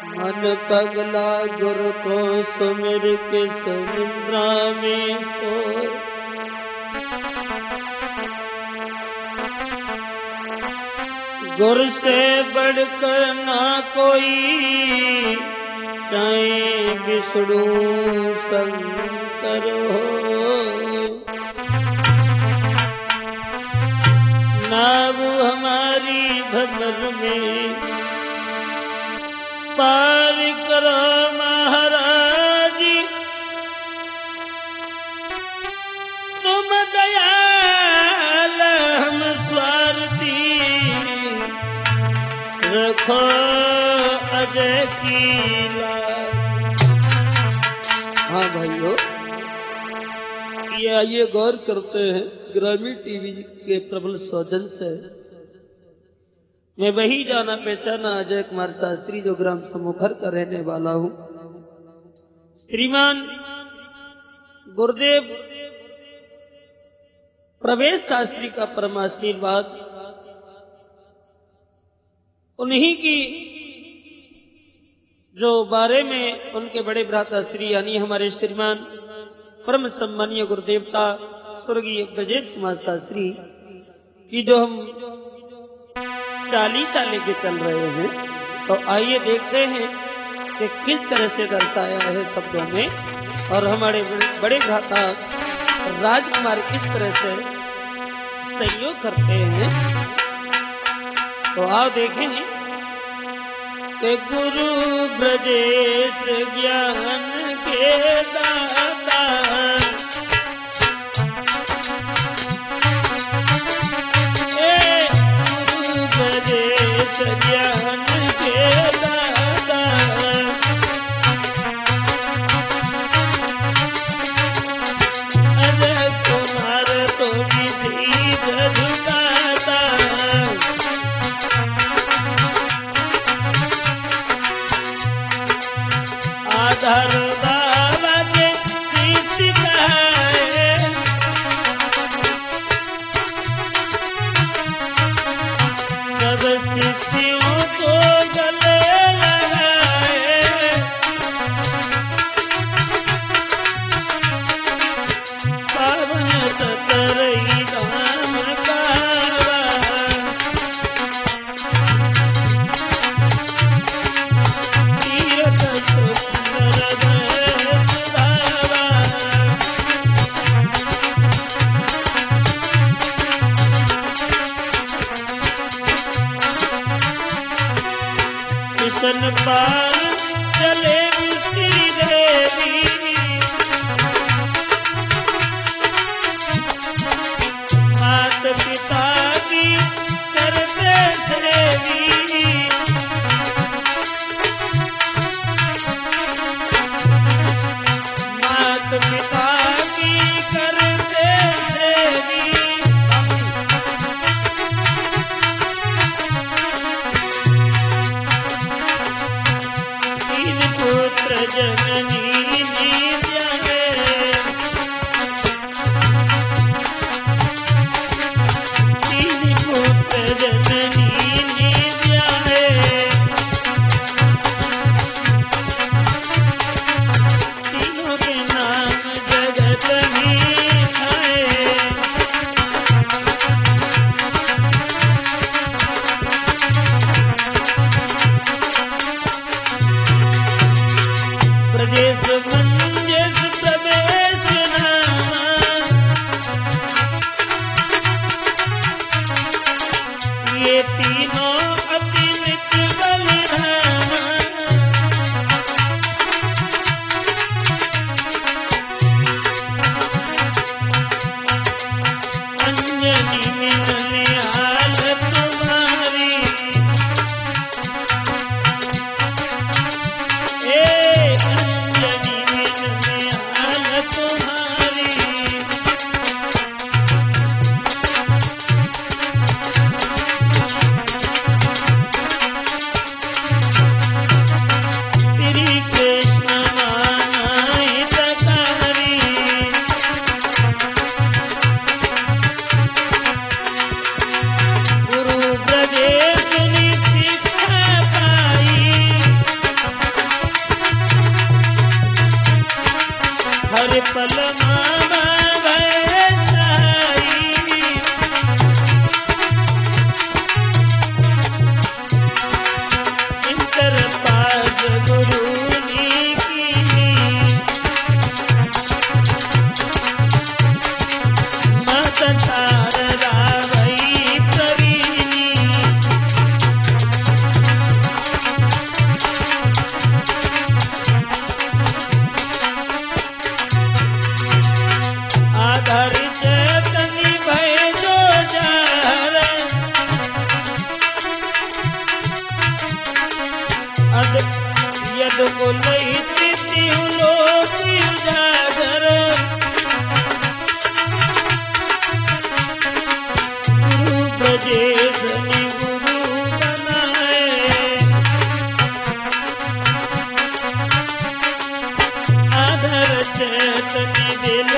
मन पगला गुर को सुमिर के समुद्रा में सोए। गुर से बढ़कर ना कोई, चाहे विष्णु शंकर हो। नाव हमारी भंवर में पार करो महाराज, तुम दयाल हम स्वार्थी, रखो अजय की लाज। हाँ भाइयों, ये आइए गौर करते हैं, ग्रामीण टीवी के प्रबल सौजन से मैं वही जाना पहचाना अजय कुमार शास्त्री, जो ग्राम समूखर का रहने वाला हूँ। श्रीमान गुरुदेव प्रवेश शास्त्री का परम आशीर्वाद, उन्हीं की जो बारे में उनके बड़े भ्राता श्री यानी हमारे श्रीमान परम सम्मानीय गुरुदेवता स्वर्गीय ब्रजेश कुमार शास्त्री की जो हम 40 लेके चल रहे हैं, तो आइए देखते हैं कि किस तरह से दर्शाया है शब्दों में, और हमारे बड़े भ्राता राजकुमार इस तरह से सहयोग करते हैं। तो आओ देखें कि गुरु ब्रजेश ज्ञान के दाता, ज्ञान के दाता, अजय कुमार तो किसी झुकाता। आधार बाबा के शीश कहाए, सब शिष्यों को गले लगाए, पावन ततरई धाम कारवा, तीरथ सुंदर सुधावा। किशन पार चले श्री देवी, मात पिता की करते सेवी, मात पिता की करते सेवी। पुत्र जननी नित्याने, तीन पुत्र जननी नित्याने, तीनों के नाम जगत में आए। ब्रजेश मंजेश प्रवेश नामा, ये तीनों अति नित्य बलिधामा। अंजनी में ननिहाल तुम्हारी, अंजनी पास गुरु यद को लईती लोक उजागर गुरु ब्रजेश ने गुरु बनाए आधर चेतनी दिल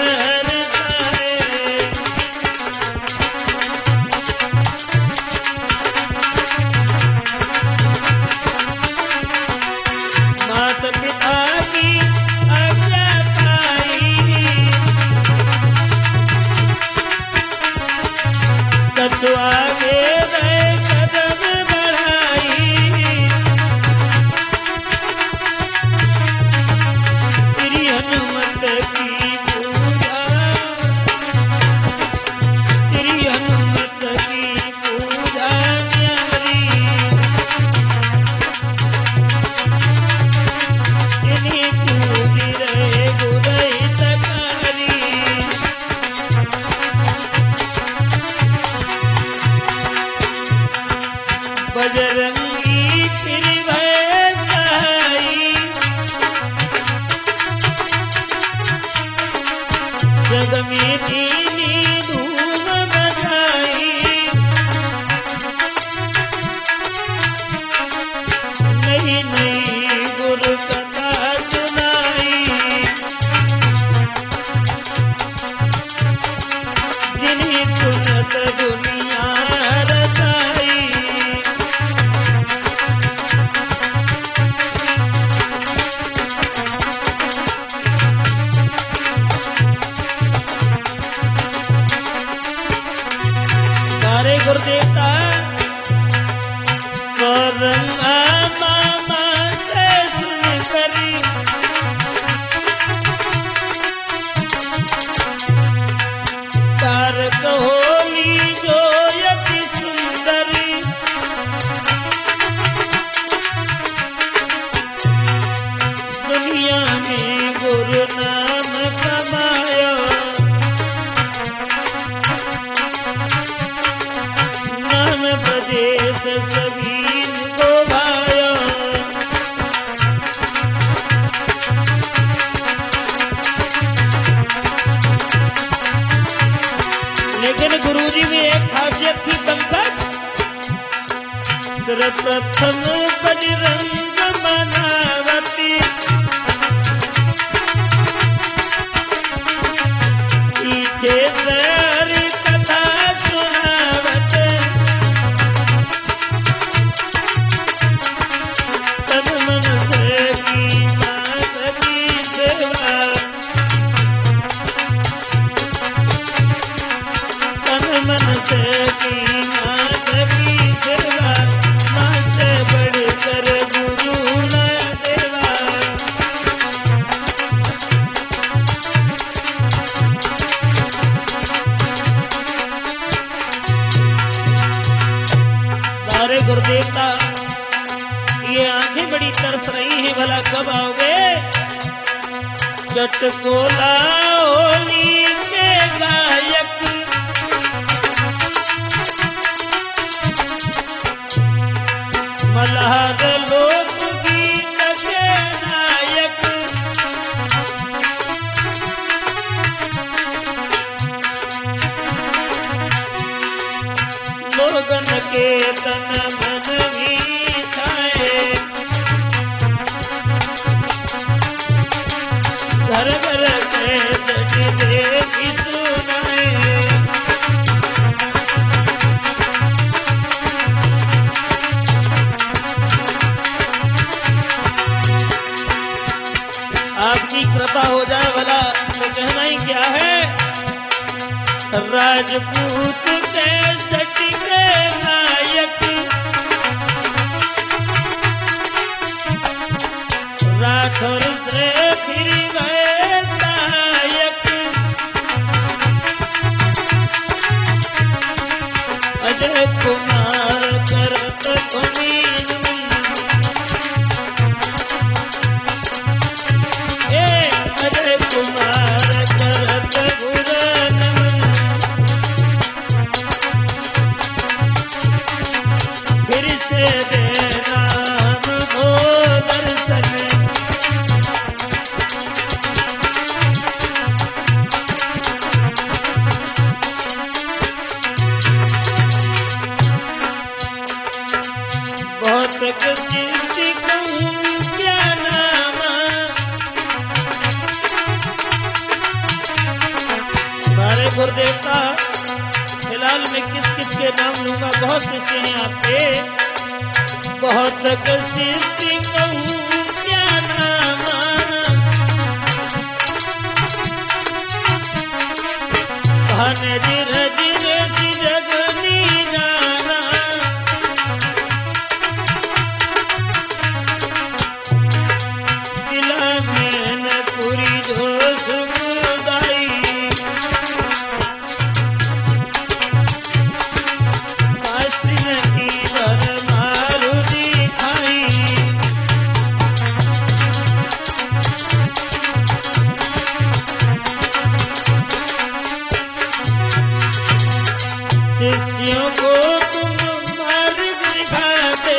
आगे गए कदम बढ़ाई श्री हनुमत की पूजा श्री हनुमत की पूजा न्यारी इन्हीं पूजी रहे बुराई तकारी बजरंगी फिर भय सहाई जग में दीनी धूम बजाई नई नई गुरु कथा सुनाई जिन्हें सुनत दुनिया रचाई गुरुदेवता सरंगा मामा से सुन करी तारक होली जो यति सुंदरी दुनिया में गुरु नाम कमाया ब्रजेश सभी को भाया लेकिन गुरुजी में एक खासियत थी पंकज सर्वप्रथम बजरंग मनावती पीछे सारी कथा सुनावत मन से की मात की सेवा मां से बढ़कर गुरु न देवा सारे गुरुदेवता ये आंखें बड़ी तरस रही हैं भला कब आओगे चटकोला होली के गायक मल्हार लोक गीत के नायक लोगन के तन मन भी छाए घर घर के सच देखी सुनाए आपकी कृपा हो जाए भला तो कहना ही क्या है राजपूत के सटी के नायक राठौर से फिर गए सहायक अजय कुमार करत कुमीन अजय कुमार करत गुरन फिर से देना हो दर्शन बहुत किसी कहूँ क्या नामा हमारे गुरुदेव का फिलहाल मैं किस किस के नाम लूंगा बहुत से हैं आपके बहुत किसी कहूँ क्या नामा भाने धीरे धीरे सी जगनी जाना दिला में न पूरी जो सुखदाई शास्त्री ने की मारू दिखाई शिष्यों को तुम मार्ग दिखाते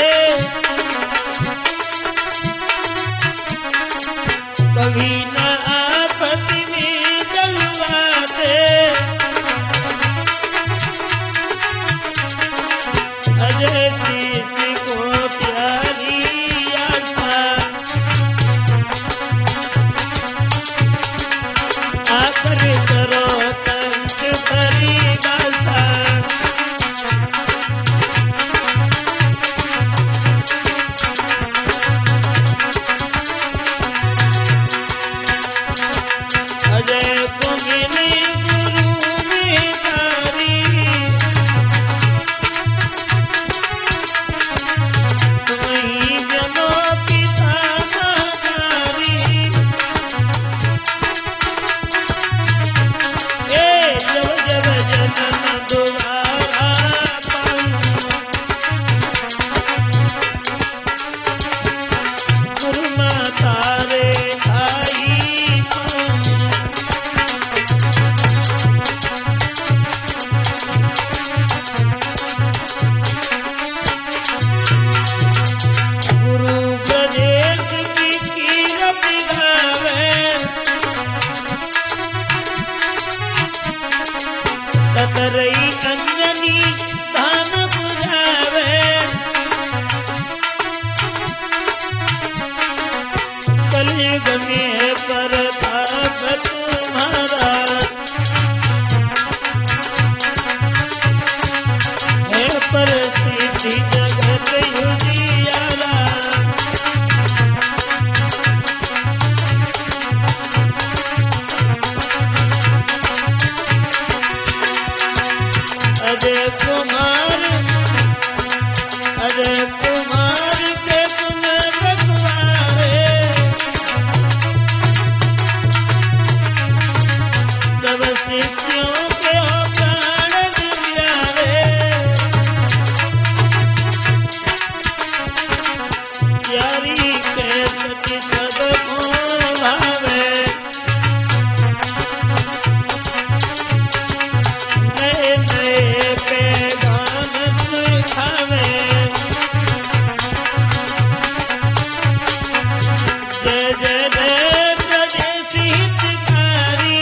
कभी न आपत्ति में जलवाते अजय शिष्य को प्यारी आशा आकर करो तंक भरी भाषा अजय को मिले गुरु में तारी वही जनो पिता नारी जब जब जनन दुआरा पाऊं गुरु माता रे आई पाऊं गुरु प्रदेश की कीरत गावे ततरई अंजनी धान बुझावे कलयुग में प्रताप तुम्हारा है प्रसिद्धि जगत उजियारा अजय कुमार के तुम रखवारे सब शिष्यों के हो प्राण प्यारे प्यारी के सती सबको भावे नए नए पैगाम सिखावे जय जय जय प्रदेशी हितकारी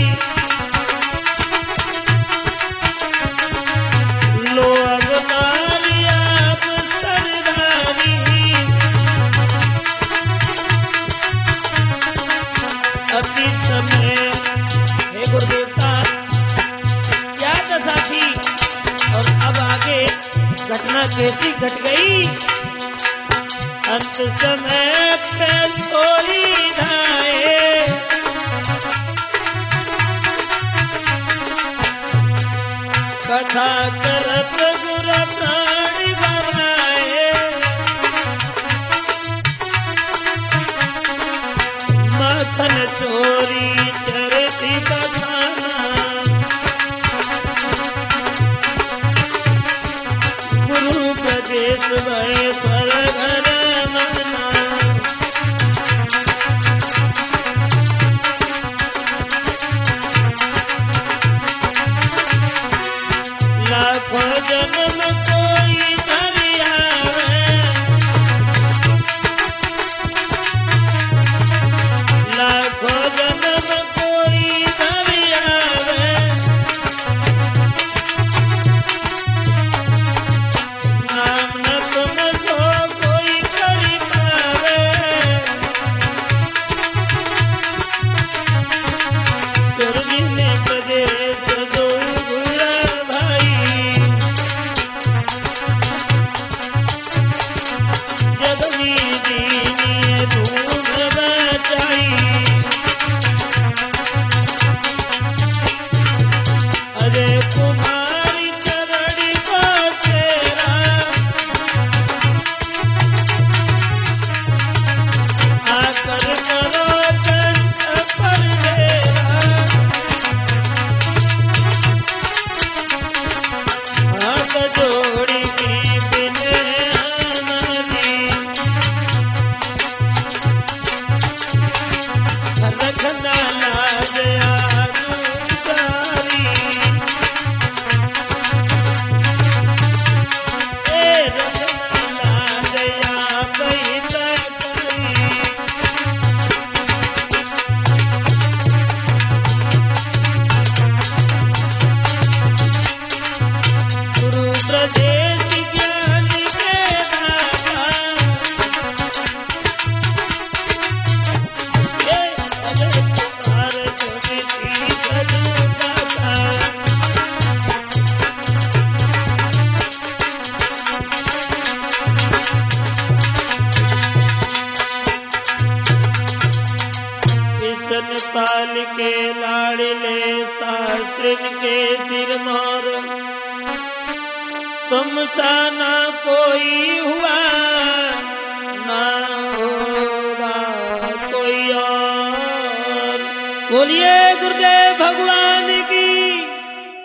लो अवतार आप सरदारी अति समय हे गुरुदेवता क्या दशा थी और अब आगे घटना कैसी घट गई अंत समय पे सोई धाए कथा करत गुर प्राण गवाए चोरी चरती बखाना गुरु प्रदेश भय स्वर घर मना लाखों जन्म कोई धरिया लाखों जन्म कोई धरिया नाम न तुम सो कोई करी पावे स्वर्ग में प्रदेश दो गुरा भाई जगनी दीनी धूम बचाई अरे कुमारी चरड़ी को तेरा आकर करो कंठ पर मेरा हाथ जोड़ी की बिने आनंदी रखना लाज आगुजारी रखना लाज आ बैठा करी गुरु प्रदेश ज्ञान के दाता अरे तुम्हार जोगी जगदाता किशन पाल के लाड़ले शास्त्रिन के सिर मोर तुम सा ना कोई हुआ ना होगा कोई और बोलिए गुरुदेव भगवान की